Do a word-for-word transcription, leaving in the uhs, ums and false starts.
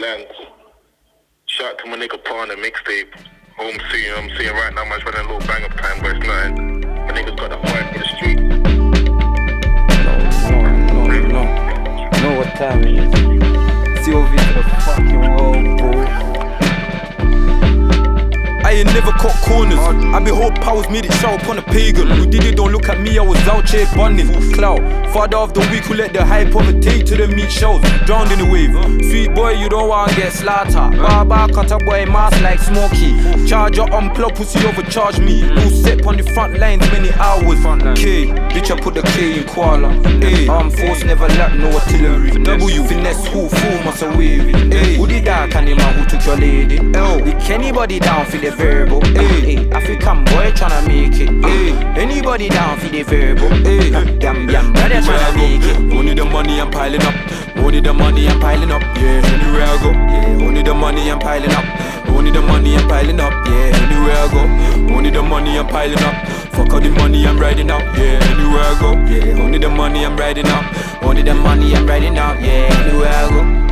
Lands. Shout out to my nigga Partner mixtape. Home soon, I'm seeing right now, man's running a little bang up time, but it's nothing. My nigga's got that fight for the street. No, no, no, no. You know what time it is. C O V to the fucking world, bro. I ain't never cut corners. I behold powers made it show upon a pagan. Who did it, don't look at me, I was out here bunning. Clout, father of the week who let the hype overtake to the meat shows. Drowned in the wave. Sweet boy, you don't wanna get slaughtered. Baba cut a boy mask like Smokey. Charger unplug, pussy overcharge me. Who set on the front lines many hours. K, bitch I put the K in koala. A, armed force never lack no artillery. W, finesse who fool must away. A, who did that can man who took your lady. L, lick anybody down for the verbal, ayy. African boy tryna make it, ayy. Anybody down for the verbal, ayy. Damn, damn, brother tryna make it. Only the money I'm piling up, only the money I'm piling up, yeah. Anywhere I go, yeah. Only the money I'm piling up, only the money I'm piling up, yeah. Anywhere I go, only the money I'm piling up. Fuck all the money I'm riding out, yeah. Anywhere I go, yeah. Only the money I'm riding out, only the money I'm riding out, yeah. Anywhere I go.